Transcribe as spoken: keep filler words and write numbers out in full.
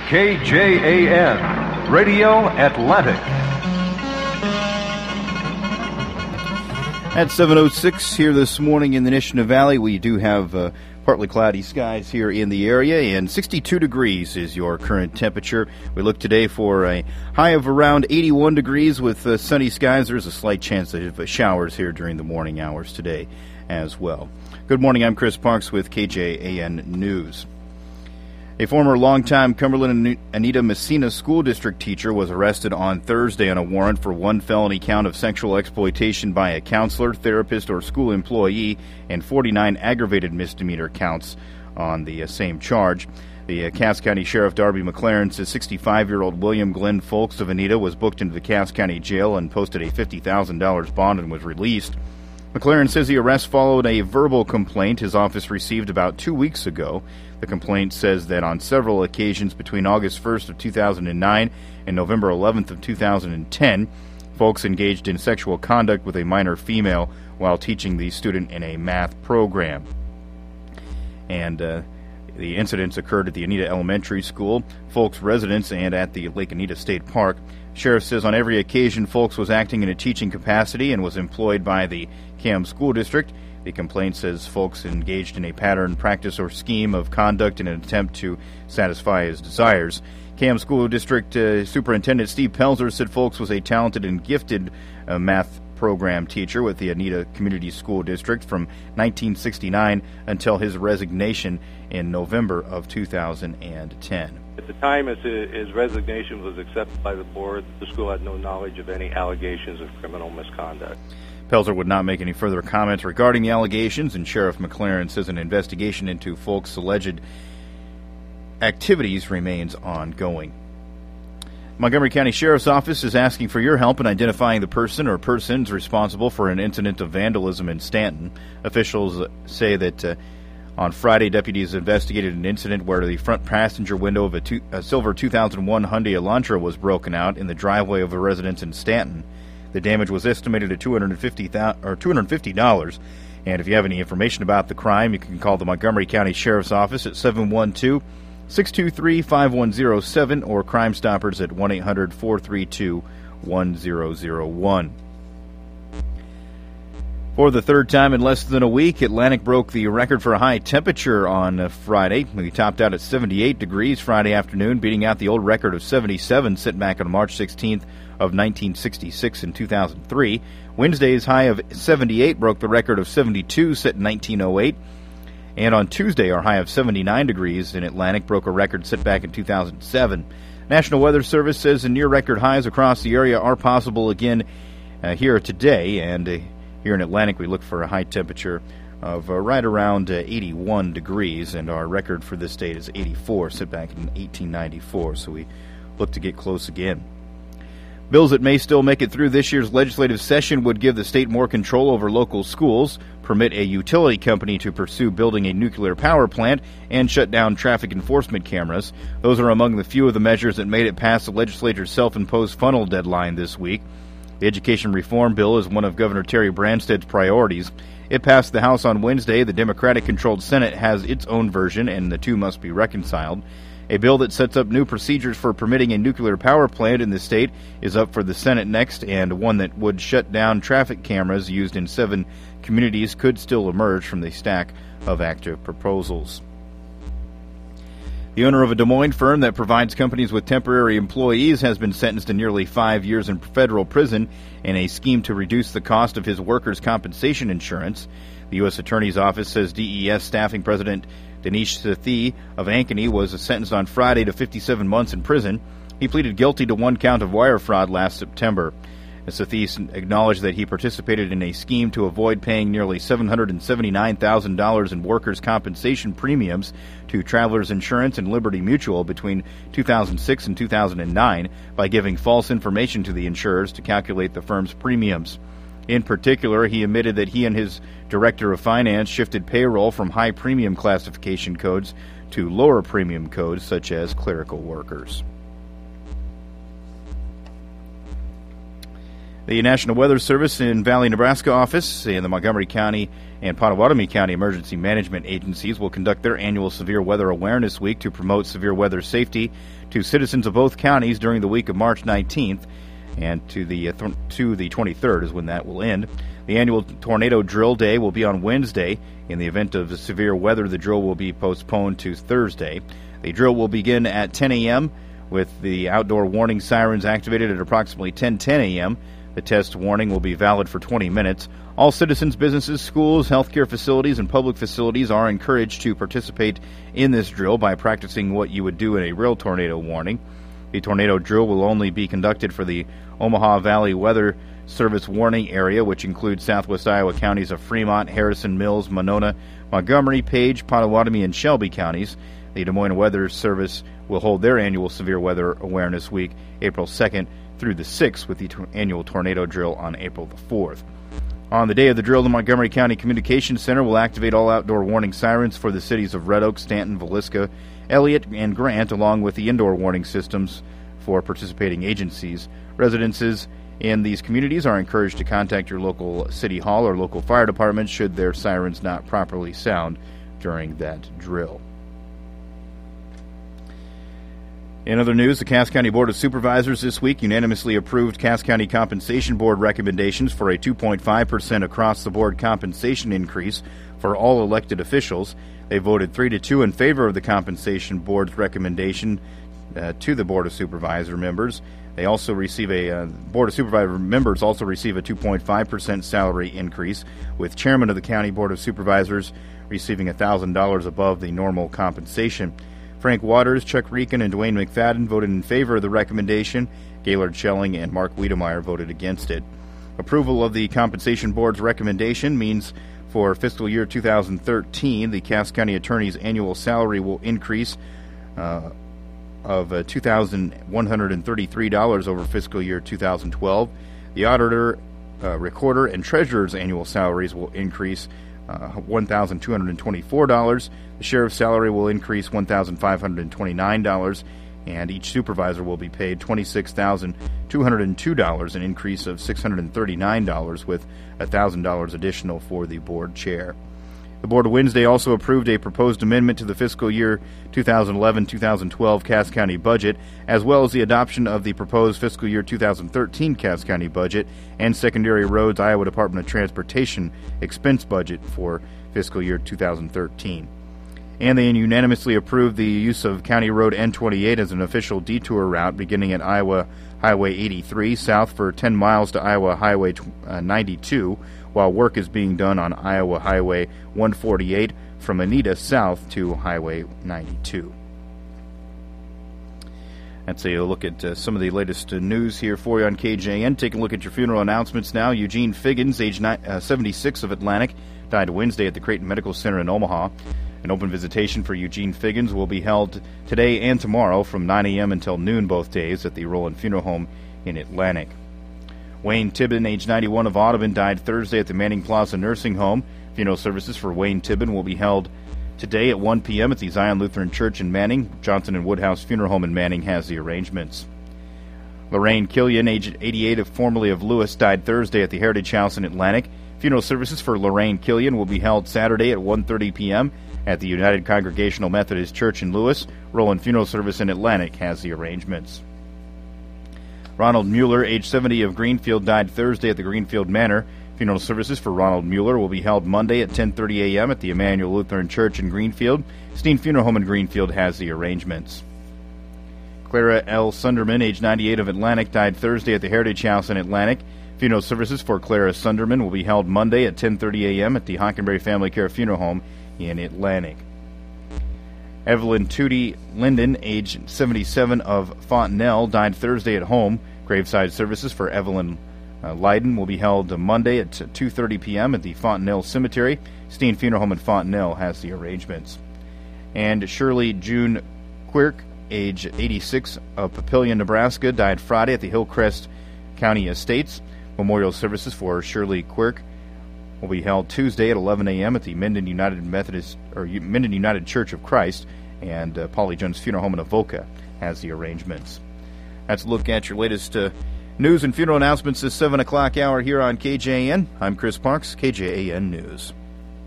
K J A N, Radio Atlantic. At seven oh six here this morning in the Nishna Valley, we do have uh, partly cloudy skies here in the area, and sixty-two degrees is your current temperature. We look today for a high of around eighty-one degrees with uh, sunny skies. There's a slight chance of uh, showers here during the morning hours today as well. Good morning, I'm Chris Parks with K J A N News. A former longtime Cumberland and Anita Messina School District teacher was arrested on Thursday on a warrant for one felony count of sexual exploitation by a counselor, therapist, or school employee, and forty-nine aggravated misdemeanor counts on the uh, same charge. The uh, Cass County Sheriff Darby McLaren says sixty-five-year-old William Glenn Folks of Anita was booked into the Cass County Jail and posted a fifty thousand dollars bond and was released. McLaren says the arrest followed a verbal complaint his office received about two weeks ago. The complaint says that on several occasions between August first of two thousand nine and November eleventh of two thousand ten, Folks engaged in sexual conduct with a minor female while teaching the student in a math program. And uh, the incidents occurred at the Anita Elementary School, Folks' residence, and at the Lake Anita State Park. Sheriff says on every occasion Folks was acting in a teaching capacity and was employed by the C A M School District. The complaint says Folks engaged in a pattern, practice, or scheme of conduct in an attempt to satisfy his desires. C A M School District uh, Superintendent Steve Pelzer said Folks was a talented and gifted uh, math program teacher with the Anita Community School District from nineteen sixty-nine until his resignation in November of two thousand ten. At the time his, his resignation was accepted by the board, the school had no knowledge of any allegations of criminal misconduct. Pelzer would not make any further comments regarding the allegations, and Sheriff McLaren says an investigation into Folks' alleged activities remains ongoing. Montgomery County Sheriff's Office is asking for your help in identifying the person or persons responsible for an incident of vandalism in Stanton. Officials say that uh, on Friday, deputies investigated an incident where the front passenger window of a, two, a silver two thousand one Hyundai Elantra was broken out in the driveway of a residence in Stanton. The damage was estimated at two hundred fifty dollars, or two hundred fifty dollars. And if you have any information about the crime, you can call the Montgomery County Sheriff's Office at seven one two, six two three, five one zero seven or Crime Stoppers at one eight hundred, four three two, one zero zero one. For the third time in less than a week, Atlantic broke the record for a high temperature on Friday. We topped out at seventy-eight degrees Friday afternoon, beating out the old record of seventy-seven set back on March sixteenth of nineteen sixty-six and two thousand three. Wednesday's high of seventy-eight broke the record of seventy-two set in nineteen oh eight. And on Tuesday, our high of seventy-nine degrees in Atlantic broke a record set back in two thousand seven. National Weather Service says the near-record highs across the area are possible again uh, here today. And uh, here in Atlantic, we look for a high temperature of uh, right around uh, eighty-one degrees. And our record for this date is eighty-four, set back in eighteen ninety-four. So we look to get close again. Bills that may still make it through this year's legislative session would give the state more control over local schools, permit a utility company to pursue building a nuclear power plant, and shut down traffic enforcement cameras. Those are among the few of the measures that made it past the legislature's self-imposed funnel deadline this week. The education reform bill is one of Governor Terry Branstad's priorities. It passed the House on Wednesday. The Democratic-controlled Senate has its own version, and the two must be reconciled. A bill that sets up new procedures for permitting a nuclear power plant in the state is up for the Senate next, and one that would shut down traffic cameras used in seven communities could still emerge from the stack of active proposals. The owner of a Des Moines firm that provides companies with temporary employees has been sentenced to nearly five years in federal prison in a scheme to reduce the cost of his workers' compensation insurance. The U S Attorney's Office says D E S Staffing President Dinesh Sethi of Ankeny was sentenced on Friday to fifty-seven months in prison. He pleaded guilty to one count of wire fraud last September. Sethi acknowledged that he participated in a scheme to avoid paying nearly seven hundred seventy-nine thousand dollars in workers' compensation premiums to Travelers Insurance and Liberty Mutual between two thousand six and two thousand nine by giving false information to the insurers to calculate the firm's premiums. In particular, he admitted that he and his director of finance shifted payroll from high premium classification codes to lower premium codes such as clerical workers. The National Weather Service in Valley, Nebraska office and the Montgomery County and Pottawatomie County Emergency Management Agencies will conduct their annual Severe Weather Awareness Week to promote severe weather safety to citizens of both counties during the week of March nineteenth, and to the uh, th- to the twenty-third is when that will end. The annual tornado drill day will be on Wednesday. In the event of severe weather, the drill will be postponed to Thursday. The drill will begin at ten a.m. with the outdoor warning sirens activated at approximately ten ten a.m. The test warning will be valid for twenty minutes. All citizens, businesses, schools, healthcare facilities, and public facilities are encouraged to participate in this drill by practicing what you would do in a real tornado warning. The tornado drill will only be conducted for the Omaha Valley Weather Service warning area, which includes southwest Iowa counties of Fremont, Harrison, Mills, Monona, Montgomery, Page, Pottawatomie, and Shelby counties. The Des Moines Weather Service will hold their annual Severe Weather Awareness Week April second through the sixth, with the t- annual tornado drill on April the fourth. On the day of the drill, the Montgomery County Communications Center will activate all outdoor warning sirens for the cities of Red Oak, Stanton, Villisca, Elliott, and Grant, along with the indoor warning systems for participating agencies. Residences in these communities are encouraged to contact your local city hall or local fire department should their sirens not properly sound during that drill. In other news, the Cass County Board of Supervisors this week unanimously approved Cass County Compensation Board recommendations for a two point five percent across-the-board compensation increase for all elected officials. They voted three to two in favor of the Compensation Board's recommendation uh, to the Board of Supervisor members. They also receive a uh, Board of Supervisor members also receive a two point five percent salary increase, with Chairman of the County Board of Supervisors receiving one thousand dollars above the normal compensation. Frank Waters, Chuck Rieken, and Dwayne McFadden voted in favor of the recommendation. Gaylord Schelling and Mark Wiedemeyer voted against it. Approval of the Compensation Board's recommendation means for fiscal year two thousand thirteen, the Cass County Attorney's annual salary will increase uh, of uh, two thousand one hundred thirty-three dollars over fiscal year two thousand twelve. The Auditor, uh, Recorder, and Treasurer's annual salaries will increase uh, one thousand two hundred twenty-four dollars. The Sheriff's salary will increase one thousand five hundred twenty-nine dollars, and each supervisor will be paid twenty-six thousand two hundred two dollars, an increase of six hundred thirty-nine dollars, with one thousand dollars additional for the board chair. The board Wednesday also approved a proposed amendment to the fiscal year two thousand eleven to two thousand twelve Cass County budget, as well as the adoption of the proposed fiscal year two thousand thirteen Cass County budget and Secondary Roads Iowa Department of Transportation expense budget for fiscal year two thousand thirteen. And they unanimously approved the use of County Road N twenty-eight as an official detour route beginning at Iowa Highway eighty-three south for ten miles to Iowa Highway ninety-two, while work is being done on Iowa Highway one forty-eight from Anita south to Highway ninety-two. That's a look at uh, some of the latest uh, news here for you on K J N. Taking a look at your funeral announcements now. Eugene Figgins, age ni- uh, seventy-six, of Atlantic, died Wednesday at the Creighton Medical Center in Omaha. An open visitation for Eugene Figgins will be held today and tomorrow from nine a.m. until noon both days at the Roland Funeral Home in Atlantic. Wayne Tibbin, age ninety-one, of Audubon, died Thursday at the Manning Plaza Nursing Home. Funeral services for Wayne Tibbin will be held today at one p.m. at the Zion Lutheran Church in Manning. Johnson and Woodhouse Funeral Home in Manning has the arrangements. Lorraine Killian, age eighty-eight, of formerly of Lewis, died Thursday at the Heritage House in Atlantic. Funeral services for Lorraine Killian will be held Saturday at one thirty p.m. at the United Congregational Methodist Church in Lewis. Roland Funeral Service in Atlantic has the arrangements. Ronald Mueller, age seventy, of Greenfield, died Thursday at the Greenfield Manor. Funeral services for Ronald Mueller will be held Monday at ten thirty a.m. at the Emmanuel Lutheran Church in Greenfield. Steen Funeral Home in Greenfield has the arrangements. Clara L. Sunderman, age ninety-eight, of Atlantic, died Thursday at the Heritage House in Atlantic. Funeral services for Clara Sunderman will be held Monday at ten thirty a.m. at the Hockenberry Family Care Funeral Home in Atlantic. Evelyn Tootie Linden, age seventy-seven, of Fontenelle, died Thursday at home. Graveside services for Evelyn uh, Leiden will be held Monday at two thirty p.m. at the Fontenelle Cemetery. Steen Funeral Home in Fontenelle has the arrangements. And Shirley June Quirk, age eighty-six, of Papillion, Nebraska, died Friday at the Hillcrest County Estates. Memorial services for Shirley Quirk will be held Tuesday at eleven a.m. at the Minden United Methodist or Minden United Church of Christ, and uh, Polly Jones Funeral Home in Avoca has the arrangements. That's a look at your latest uh, News and funeral announcements this seven o'clock hour here on K J A N. I'm Chris Parks, K J A N News.